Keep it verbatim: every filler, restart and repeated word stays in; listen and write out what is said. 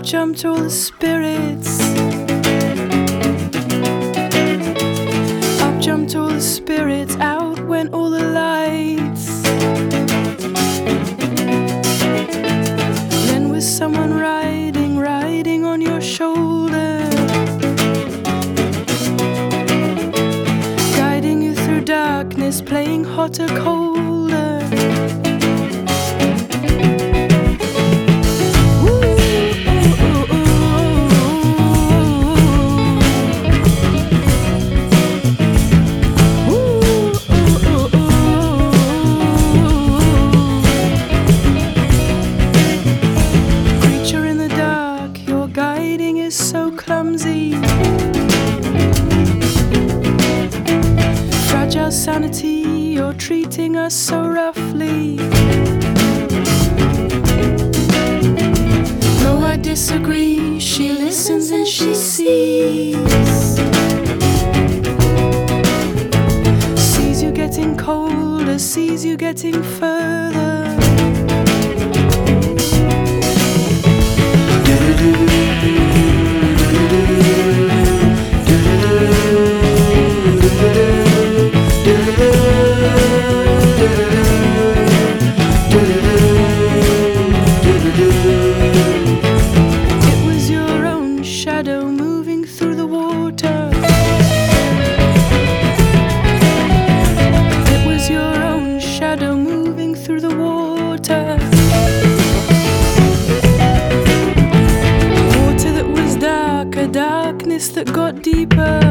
jumped all the spirits. Up jumped all the spirits, out went all the lights. Then was someone riding, riding on your shoulder, guiding you through darkness, playing hotter, colder. So clumsy, fragile sanity, you're treating us so roughly. No, I disagree, she listens and she sees. Sees you getting colder, sees you getting further. It was your own shadow moving through the water. It was your own shadow moving through the water. Water that was dark, a darkness that got deeper.